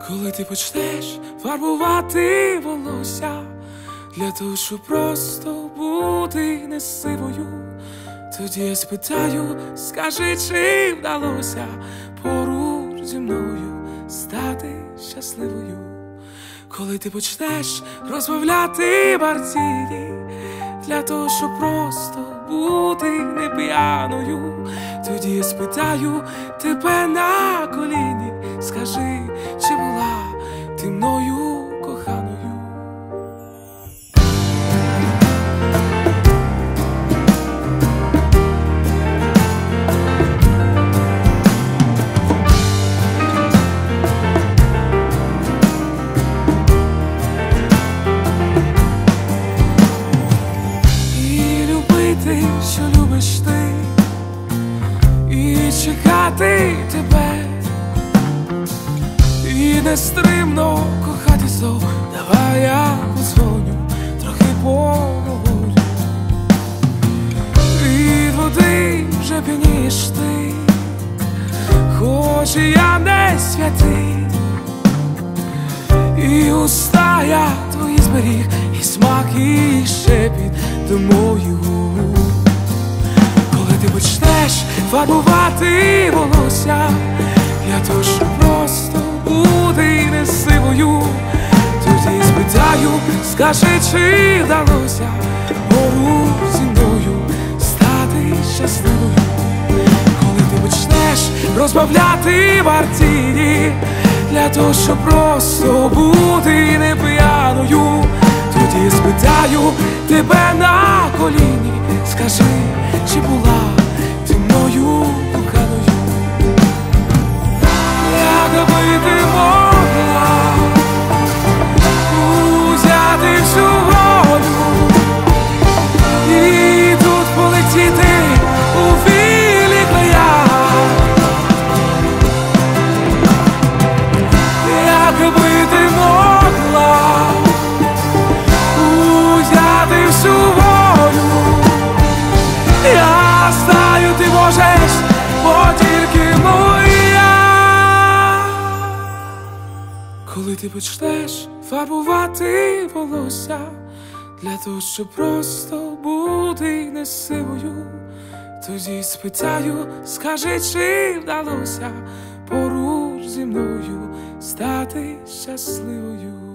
Коли ти почнеш фарбувати волосся для того, щоб просто бути не сивою, тоді я спитаю, скажи, чи вдалося поруч зі мною стати щасливою. Коли ти почнеш розмовляти мартіні для того, щоб просто бути не п'яною, тоді я спитаю тебе на коліні, скажи, чи була ти мною коханою. Що любиш ти, і чекати тебе, і нестримно кохати знов. Давай я подзвоню, трохи поговорю. Від води вже п'янієш ти, хоч і я не святий, і уста я твої зберіг, і смак, і шепіт до моїх губ. Ти почнеш фарбувати волосся для того, щоб просто бути не сивою, тоді спитаю, скажи, чи вдалося поруч зі мною стати щасливою. Коли ти почнеш розбавляти мартіні для того, щоб просто бути не п'яною, тоді спитаю тебе на коліні, скажи, чи була ти мною коханою. Якби ти могла узяти всю волю і тут полетіти у вільних краях, якби ти могла узяти всю волю, я знаю, ти можеш, бо тільки моя. Коли ти почнеш фарбувати волосся для того, щоб просто бути не сивою, тоді спитаю, скажи, чи вдалося поруч зі мною стати щасливою.